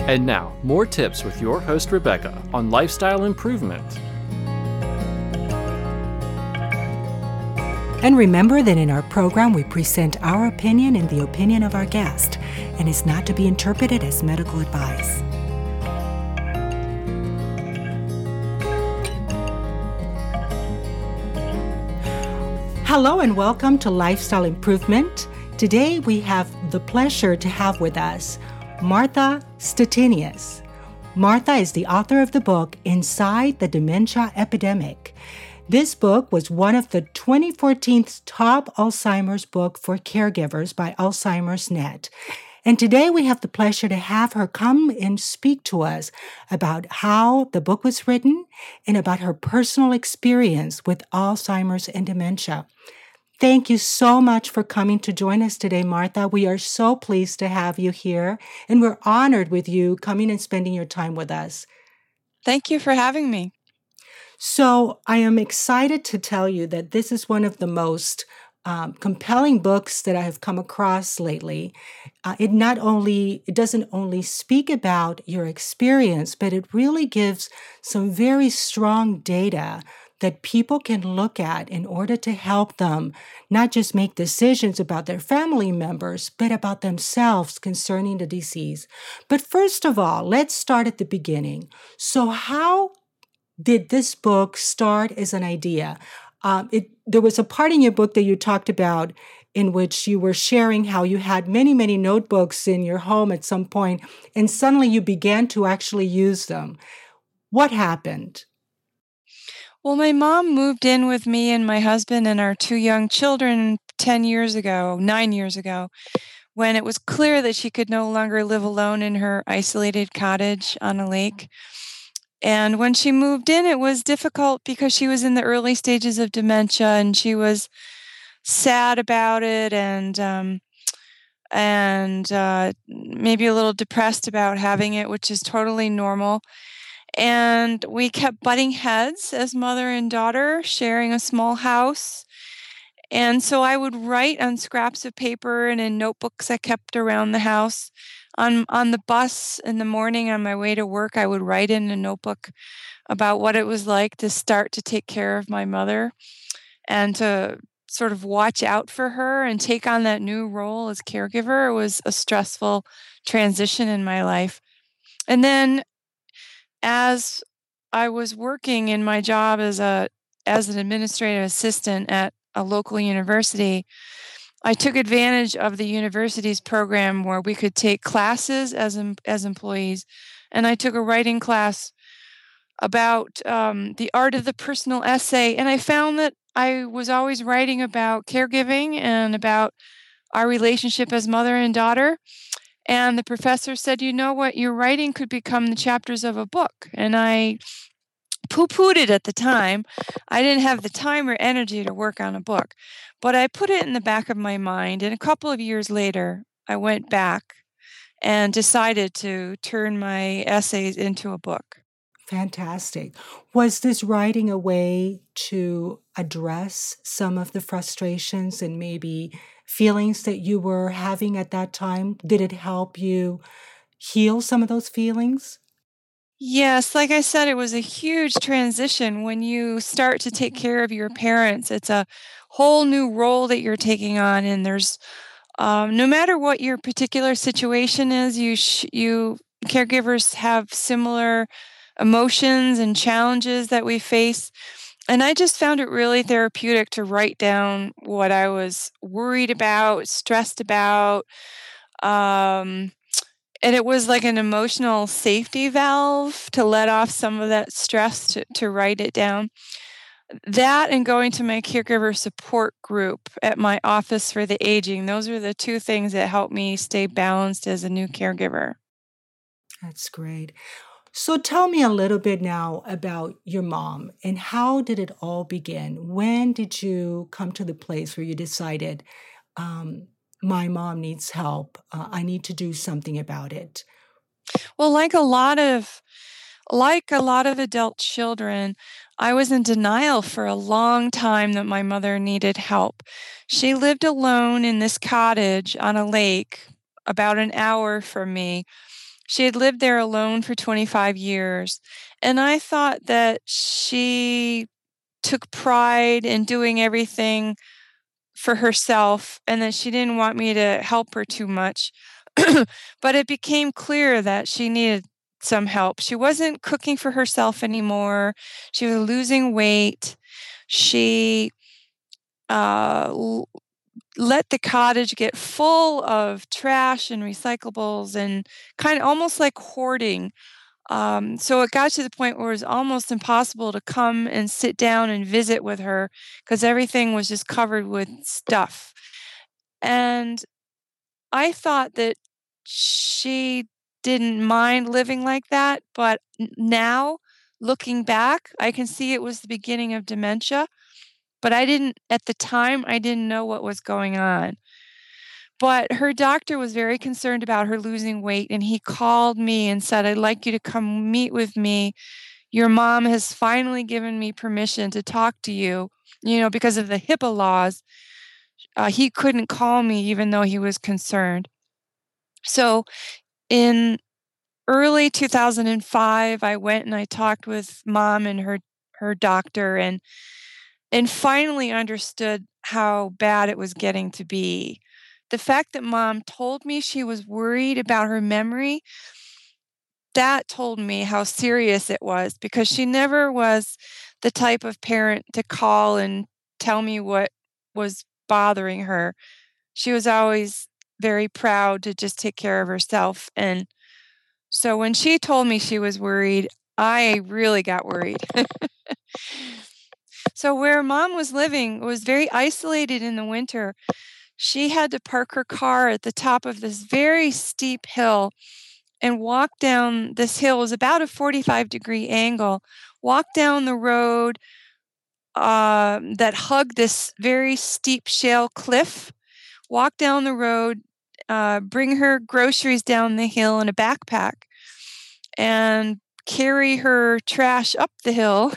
And now, more tips with your host Rebecca on lifestyle improvement. And remember that in our program, we present our opinion and the opinion of our guest, and is not to be interpreted as medical advice. Hello and welcome to Lifestyle Improvement. Today we have the pleasure to have with us Martha Stettinius. Martha is the author of the book Inside the Dementia Epidemic. This book was one of the 2014 top Alzheimer's book for caregivers by Alzheimer's Net. And today we have the pleasure to have her come and speak to us about how the book was written and about her personal experience with Alzheimer's and dementia. Thank you so much for coming to join us today, Martha. We are so pleased to have you here, and we're honored with you coming and spending your time with us. Thank you for having me. So I am excited to tell you that this is one of the most compelling books that I have come across lately. It doesn't only speak about your experience, but it really gives some very strong data that people can look at in order to help them not just make decisions about their family members, but about themselves concerning the disease. But first of all, let's start at the beginning. So how did this book start as an idea? There was a part in your book that you talked about in which you were sharing how you had many, many notebooks in your home at some point, and suddenly you began to actually use them. What happened? Well, my mom moved in with me and my husband and our two young children 9 years ago, when it was clear that she could no longer live alone in her isolated cottage on a lake. And when she moved in, it was difficult because she was in the early stages of dementia and she was sad about it and maybe a little depressed about having it, which is totally normal. And we kept butting heads as mother and daughter, sharing a small house. And so I would write on scraps of paper and in notebooks I kept around the house. On the bus in the morning on my way to work, I would write in a notebook about what it was like to start to take care of my mother and to sort of watch out for her and take on that new role as caregiver. It was a stressful transition in my life. And then as I was working in my job as an administrative assistant at a local university, I took advantage of the university's program where we could take classes as employees, and I took a writing class about the art of the personal essay, and I found that I was always writing about caregiving and about our relationship as mother and daughter. And the professor said, you know what, your writing could become the chapters of a book. And I poo-pooed it at the time. I didn't have the time or energy to work on a book. But I put it in the back of my mind. And a couple of years later, I went back and decided to turn my essays into a book. Fantastic. Was this writing a way to address some of the frustrations and maybe feelings that you were having at that time? Did it help you heal some of those feelings? Yes, like I said, it was a huge transition when you start to take care of your parents. It's a whole new role that you're taking on, and there's no matter what your particular situation is, you caregivers have similar emotions and challenges that we face. And I just found it really therapeutic to write down what I was worried about, stressed about. And it was like an emotional safety valve to let off some of that stress to write it down. That and going to my caregiver support group at my office for the aging, those are the two things that helped me stay balanced as a new caregiver. That's great. So tell me a little bit now about your mom and how did it all begin? When did you come to the place where you decided, my mom needs help. I need to do something about it. Well, like a lot of adult children, I was in denial for a long time that my mother needed help. She lived alone in this cottage on a lake about an hour from me. She had lived there alone for 25 years. And I thought that she took pride in doing everything for herself and that she didn't want me to help her too much. But it became clear that she needed some help. She wasn't cooking for herself anymore. She was losing weight. She let the cottage get full of trash and recyclables and kind of almost like hoarding. So it got to the point where it was almost impossible to come and sit down and visit with her because everything was just covered with stuff. And I thought that she didn't mind living like that, but now looking back, I can see it was the beginning of dementia. But at the time, I didn't know what was going on. But her doctor was very concerned about her losing weight, and he called me and said, "I'd like you to come meet with me. Your mom has finally given me permission to talk to you." Because of the HIPAA laws, he couldn't call me even though he was concerned. So in early 2005, I went and I talked with Mom and her doctor and finally understood how bad it was getting to be. The fact that Mom told me she was worried about her memory, that told me how serious it was, because she never was the type of parent to call and tell me what was bothering her. She was always very proud to just take care of herself. And so when she told me she was worried, I really got worried. So where Mom was living was very isolated in the winter. She had to park her car at the top of this very steep hill and walk down this hill. It was about a 45-degree angle. Walk down the road that hugged this very steep shale cliff. Walk down the road, bring her groceries down the hill in a backpack, and carry her trash up the hill.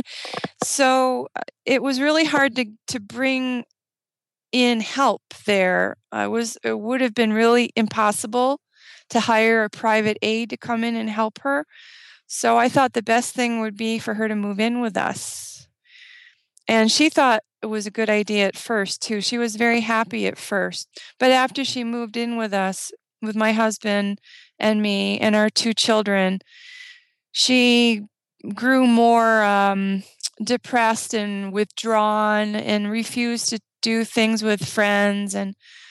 So it was really hard to bring in help there. It would have been really impossible to hire a private aide to come in and help her. So I thought the best thing would be for her to move in with us. And she thought it was a good idea at first, too. She was very happy at first. But after she moved in with us, with my husband and me and our 2 children, she grew more depressed and withdrawn and refused to do things with friends. And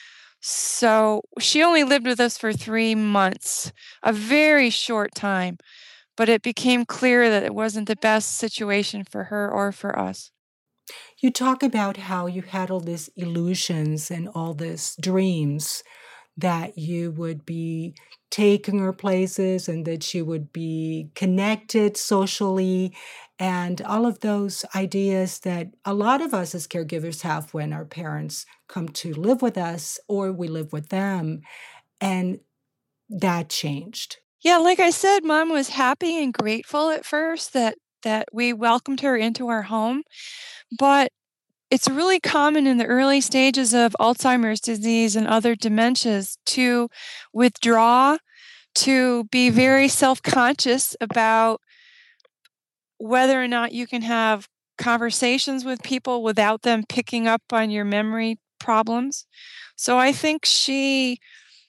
so she only lived with us for 3 months, a very short time. But it became clear that it wasn't the best situation for her or for us. You talk about how you had all these illusions and all these dreams that you would be taking her places and that she would be connected socially, and all of those ideas that a lot of us as caregivers have when our parents come to live with us or we live with them. And that changed. Yeah, like I said, Mom was happy and grateful at first that we welcomed her into our home. But it's really common in the early stages of Alzheimer's disease and other dementias to withdraw, to be very self-conscious about whether or not you can have conversations with people without them picking up on your memory problems. So I think she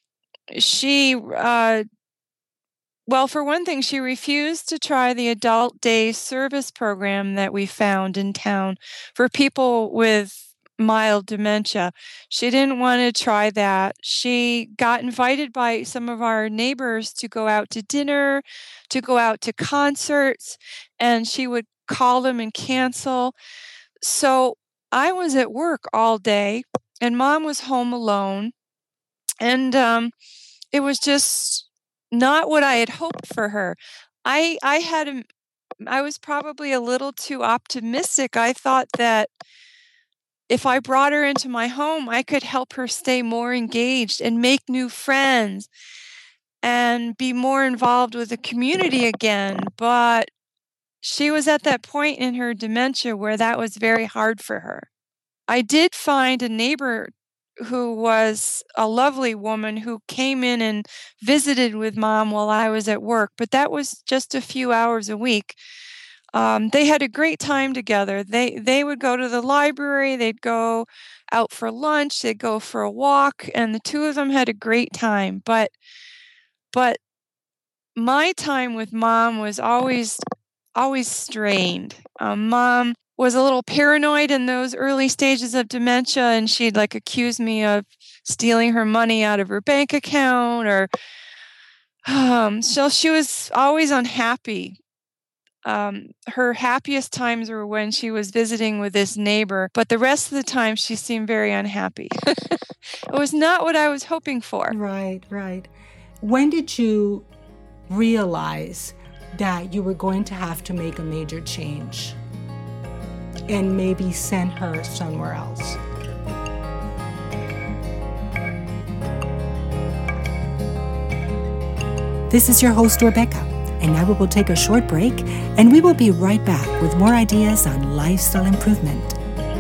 well, for one thing, she refused to try the adult day service program that we found in town for people with mild dementia. She didn't want to try that. She got invited by some of our neighbors to go out to dinner, to go out to concerts, and she would call them and cancel. So I was at work all day, and Mom was home alone, and it was just not what I had hoped for her. I was probably a little too optimistic. I thought that if I brought her into my home, I could help her stay more engaged and make new friends and be more involved with the community again. But she was at that point in her dementia where that was very hard for her. I did find a neighbor who was a lovely woman who came in and visited with Mom while I was at work, but that was just a few hours a week. They had a great time together. They would go to the library, they'd go out for lunch, they'd go for a walk, and the two of them had a great time. But my time with Mom was always strained. Mom was a little paranoid in those early stages of dementia, and she'd accuse me of stealing her money out of her bank account, or so she was always unhappy. Her happiest times were when she was visiting with this neighbor, but the rest of the time she seemed very unhappy. It was not what I was hoping for. Right. When did you realize that you were going to have to make a major change and maybe send her somewhere else? This is your host, Rebecca, and now we will take a short break, and we will be right back with more ideas on lifestyle improvement.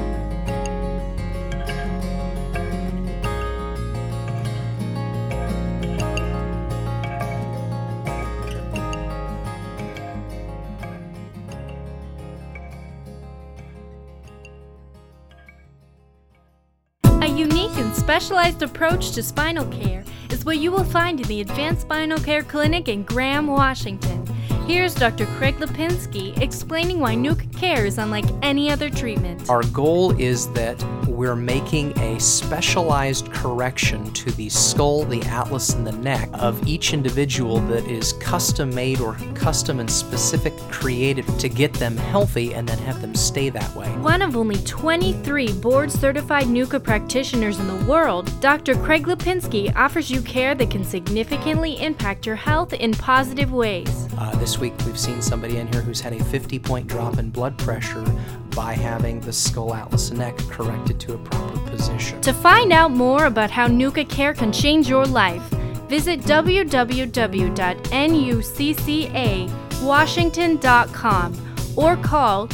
A unique and specialized approach to spinal care is what you will find in the Advanced Spinal Care Clinic in Graham, Washington. Here's Dr. Craig Lipinski explaining why Nuka Care is unlike any other treatment. Our goal is that we're making a specialized correction to the skull, the atlas, and the neck of each individual that is custom made or custom and specific created to get them healthy and then have them stay that way. One of only 23 board-certified Nuka practitioners in the world, Dr. Craig Lipinski offers you care that can significantly impact your health in positive ways. This week we've seen somebody in here who's had a 50-point drop in blood pressure by having the skull, atlas, and neck corrected to a proper position. To find out more about how Nuka Care can change your life, visit www.nuccawashington.com or call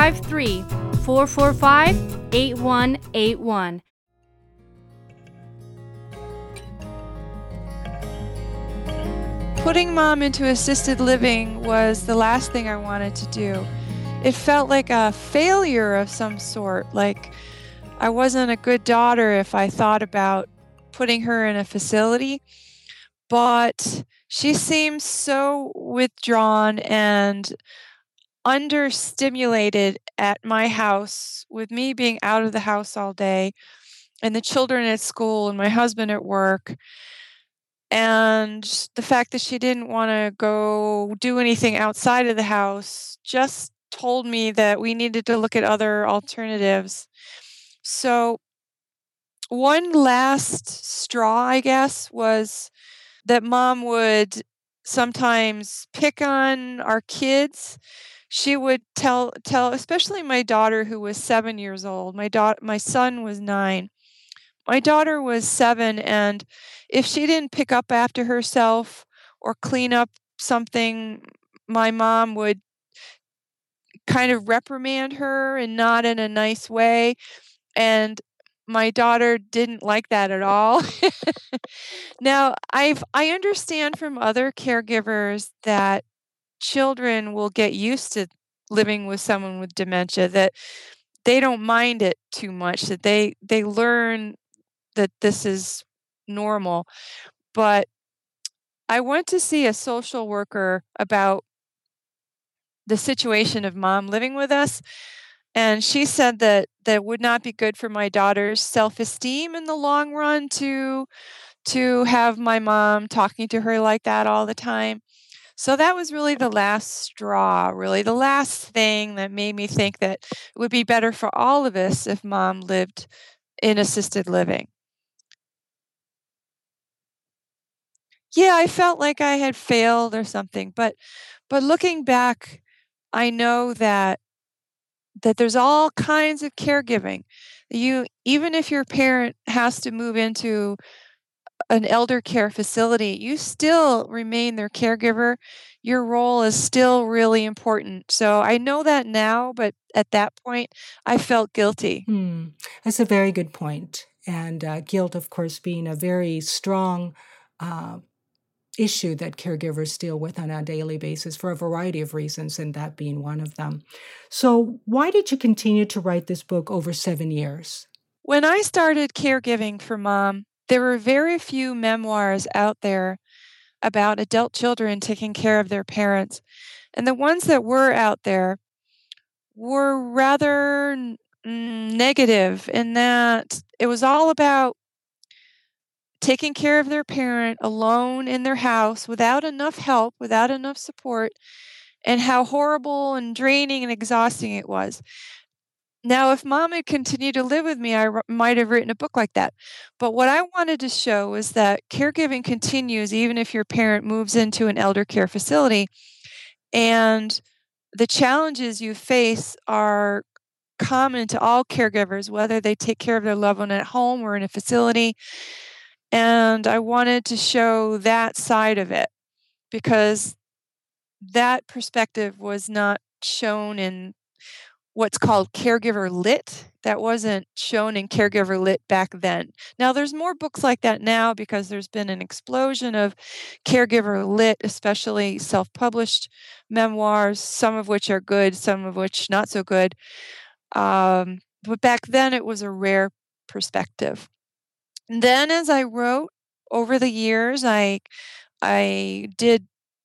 253-445-8181. Putting Mom into assisted living was the last thing I wanted to do. It felt like a failure of some sort, like I wasn't a good daughter if I thought about putting her in a facility. But she seemed so withdrawn and understimulated at my house, with me being out of the house all day, and the children at school, and my husband at work. And the fact that she didn't want to go do anything outside of the house just told me that we needed to look at other alternatives. So one last straw, I guess, was that Mom would sometimes pick on our kids. She would tell, especially my daughter, who was 7 years old. My son was 9. My daughter was 7, and if she didn't pick up after herself or clean up something, my mom would kind of reprimand her, and not in a nice way. And my daughter didn't like that at all. Now, I understand from other caregivers that children will get used to living with someone with dementia, that they don't mind it too much, that they learn that this is normal. But I went to see a social worker about the situation of Mom living with us, and she said that would not be good for my daughter's self-esteem in the long run to have my mom talking to her like that all the time. So that was really the last straw, really the last thing that made me think that it would be better for all of us if Mom lived in assisted living. Yeah, I felt like I had failed or something, but looking back, I know that there's all kinds of caregiving. Even if your parent has to move into an elder care facility, you still remain their caregiver. Your role is still really important. So I know that now, but at that point, I felt guilty. That's a very good point. And guilt, of course, being a very strong issue that caregivers deal with on a daily basis for a variety of reasons, and that being one of them. So why did you continue to write this book over 7 years? When I started caregiving for Mom, there were very few memoirs out there about adult children taking care of their parents. And the ones that were out there were rather negative in that it was all about taking care of their parent alone in their house without enough help, without enough support, and how horrible and draining and exhausting it was. Now, if Mom had continued to live with me, I might have written a book like that. But what I wanted to show is that caregiving continues even if your parent moves into an elder care facility. And the challenges you face are common to all caregivers, whether they take care of their loved one at home or in a facility. And I wanted to show that side of it because that perspective was not shown in what's called Caregiver Lit. That wasn't shown in Caregiver Lit back then. Now, there's more books like that now because there's been an explosion of Caregiver Lit, especially self-published memoirs, some of which are good, some of which not so good. But back then, it was a rare perspective. And then as I wrote over the years, I did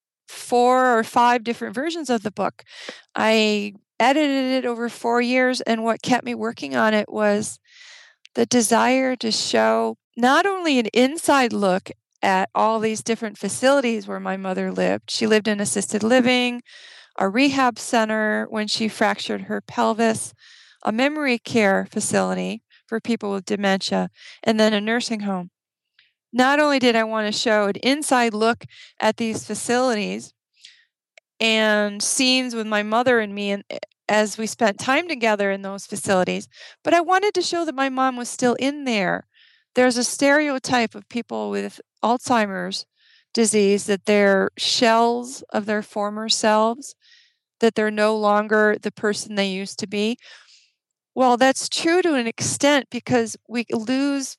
4 or 5 different versions of the book. I edited it over 4 years, and what kept me working on it was the desire to show not only an inside look at all these different facilities where my mother lived. She lived in assisted living, a rehab center when she fractured her pelvis, a memory care facility for people with dementia, and then a nursing home. Not only did I want to show an inside look at these facilities and scenes with my mother and me as we spent time together in those facilities, but I wanted to show that my mom was still in there. There's a stereotype of people with Alzheimer's disease that they're shells of their former selves, that they're no longer the person they used to be. Well, that's true to an extent because we lose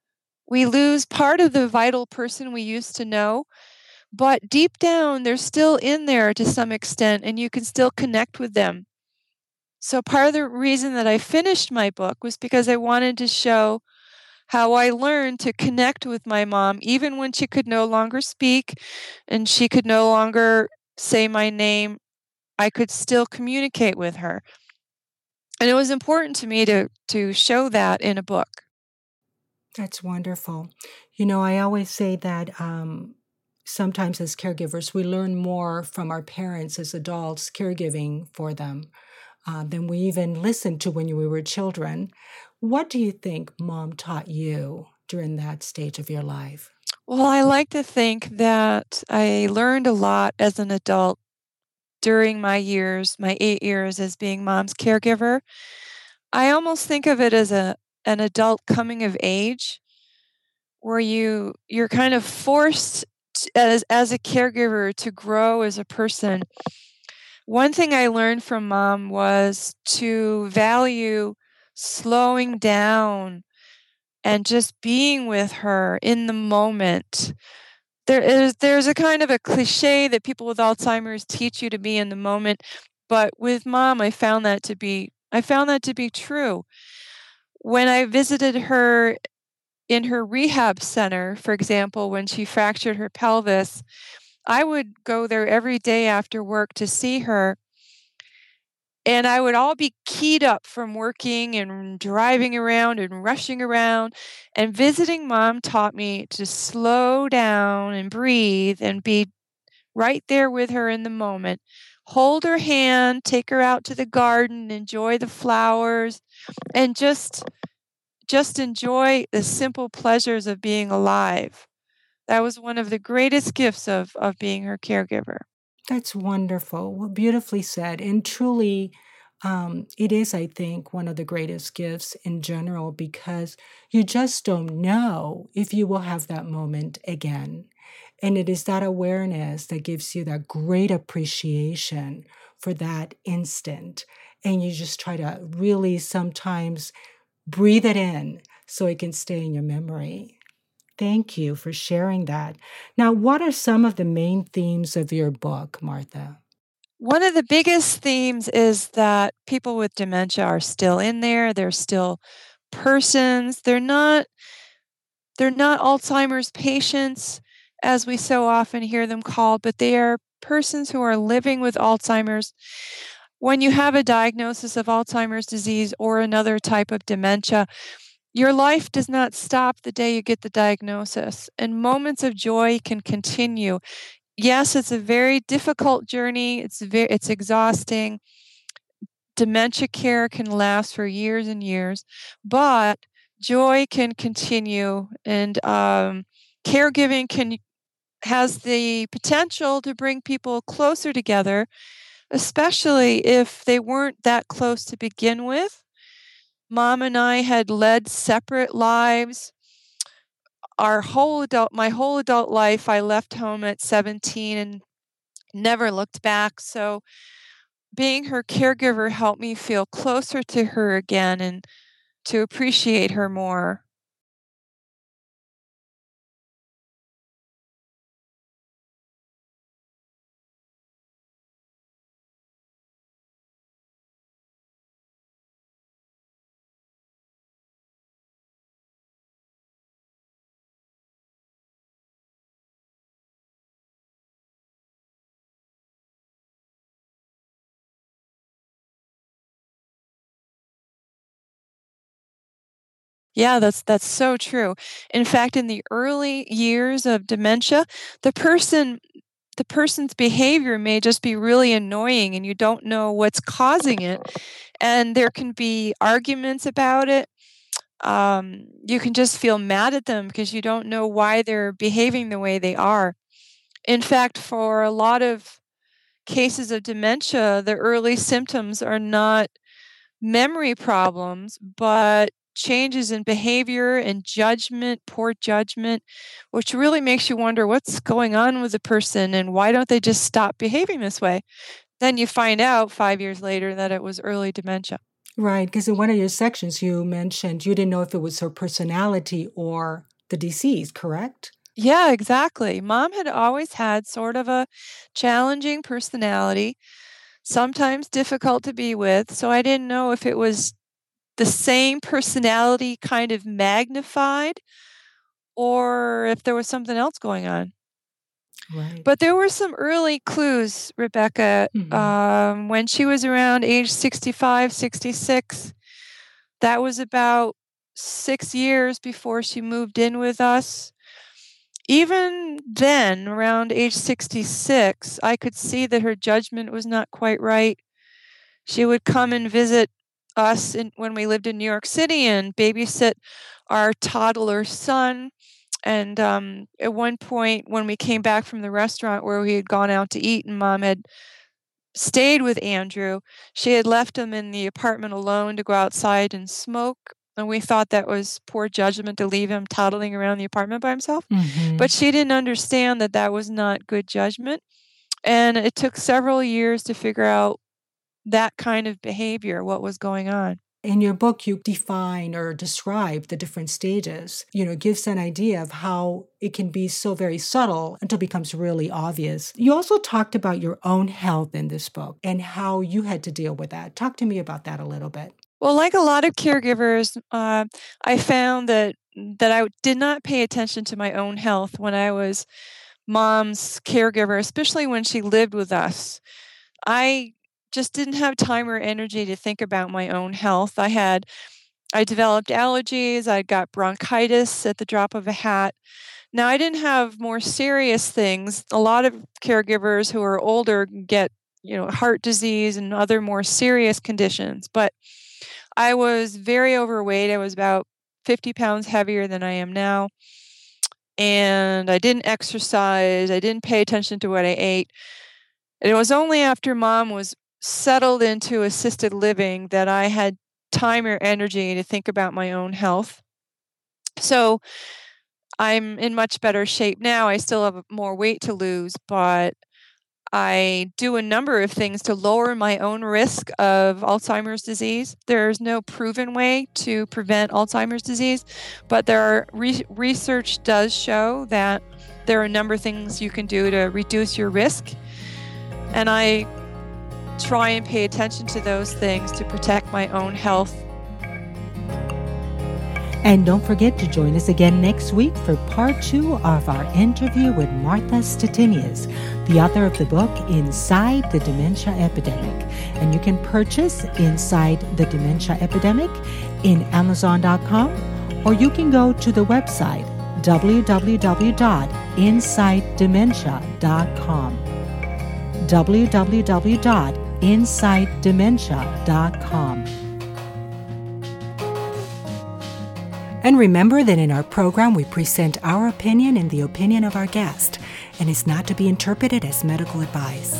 part of the vital person we used to know, but deep down, they're still in there to some extent, and you can still connect with them. So part of the reason that I finished my book was because I wanted to show how I learned to connect with my mom, even when she could no longer speak and she could no longer say my name. I could still communicate with her. And it was important to me to show that in a book. That's wonderful. I always say that sometimes as caregivers, we learn more from our parents as adults caregiving for them than we even listened to when we were children. What do you think Mom taught you during that stage of your life? Well, I like to think that I learned a lot as an adult during my 8 years as being Mom's caregiver. I almost think of it as an adult coming of age, where you're kind of forced as a caregiver to grow as a person. One thing I learned from Mom was to value slowing down and just being with her in the moment. There's a kind of a cliche that people with Alzheimer's teach you to be in the moment, but with Mom, I found that to be true. When I visited her in her rehab center, for example, when she fractured her pelvis, I would go there every day after work to see her. And I would all be keyed up from working and driving around and rushing around. And visiting Mom taught me to slow down and breathe and be right there with her in the moment. Hold her hand, take her out to the garden, enjoy the flowers, and just enjoy the simple pleasures of being alive. That was one of the greatest gifts of being her caregiver. That's wonderful. Well, beautifully said. And truly, it is, I think, one of the greatest gifts in general because you just don't know if you will have that moment again. And it is that awareness that gives you that great appreciation for that instant. And you just try to really sometimes breathe it in so it can stay in your memory. Thank you for sharing that. Now, what are some of the main themes of your book, Martha? One of the biggest themes is that people with dementia are still in there. They're still persons. They're not Alzheimer's patients, as we so often hear them called, but they are persons who are living with Alzheimer's. When you have a diagnosis of Alzheimer's disease or another type of dementia, your life does not stop the day you get the diagnosis, and moments of joy can continue. Yes, it's a very difficult journey. It's exhausting. Dementia care can last for years and years, but joy can continue, and caregiving has the potential to bring people closer together, especially if they weren't that close to begin with. Mom and I had led separate lives. My whole adult life, I left home at 17 and never looked back. So being her caregiver helped me feel closer to her again and to appreciate her more. Yeah, that's so true. In fact, in the early years of dementia, the person's behavior may just be really annoying and you don't know what's causing it. And there can be arguments about it. You can just feel mad at them because you don't know why they're behaving the way they are. In fact, for a lot of cases of dementia, the early symptoms are not memory problems, but changes in behavior and judgment, poor judgment, which really makes you wonder what's going on with the person and why don't they just stop behaving this way? Then you find out 5 years later that it was early dementia. Right, because in one of your sections, you mentioned you didn't know if it was her personality or the disease, correct? Yeah, exactly. Mom had always had sort of a challenging personality, sometimes difficult to be with. So I didn't know if it was the same personality kind of magnified or if there was something else going on. Right. But there were some early clues, Rebecca. When she was around age 65, 66, that was about 6 years before she moved in with us. Even then, around age 66, I could see that her judgment was not quite right. She would come and visit us when we lived in New York City and babysit our toddler son. And at one point, when we came back from the restaurant where we had gone out to eat and Mom had stayed with Andrew, she had left him in the apartment alone to go outside and smoke. And we thought that was poor judgment to leave him toddling around the apartment by himself. But she didn't understand that that was not good judgment. And it took several years to figure out that kind of behavior, what was going on. In your book, you define or describe the different stages. It gives an idea of how it can be so very subtle until it becomes really obvious. You also talked about your own health in this book and how you had to deal with that. Talk to me about that a little bit. Well, like a lot of caregivers, I found that I did not pay attention to my own health when I was Mom's caregiver, especially when she lived with us. I just didn't have time or energy to think about my own health. I developed allergies. I got bronchitis at the drop of a hat. Now, I didn't have more serious things. A lot of caregivers who are older get, heart disease and other more serious conditions. But I was very overweight. I was about 50 pounds heavier than I am now. And I didn't exercise. I didn't pay attention to what I ate. And it was only after Mom was settled into assisted living that I had time or energy to think about my own health. So I'm in much better shape now. I still have more weight to lose, but I do a number of things to lower my own risk of Alzheimer's disease. There's no proven way to prevent Alzheimer's disease, but research does show that there are a number of things you can do to reduce your risk. And I try and pay attention to those things to protect my own health. And don't forget to join us again next week for part 2 of our interview with Martha Stettinius, the author of the book Inside the Dementia Epidemic. And you can purchase Inside the Dementia Epidemic in Amazon.com, or you can go to the website www.insidedementia.com. www.insidedementia.com. And remember that in our program, we present our opinion and the opinion of our guest, and is not to be interpreted as medical advice.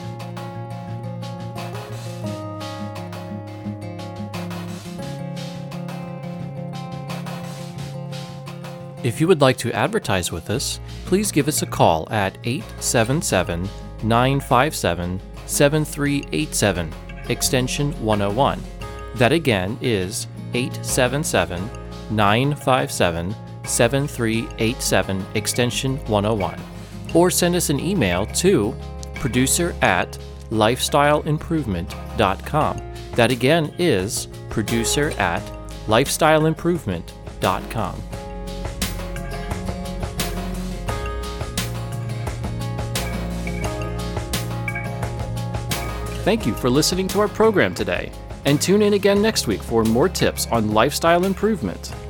If you would like to advertise with us, please give us a call at 877-957-7387, extension 101. That again is 877-957-7387, extension 101. Or send us an email to producer@lifestyleimprovement.com. That again is producer@lifestyleimprovement.com. Thank you for listening to our program today, and tune in again next week for more tips on lifestyle improvement.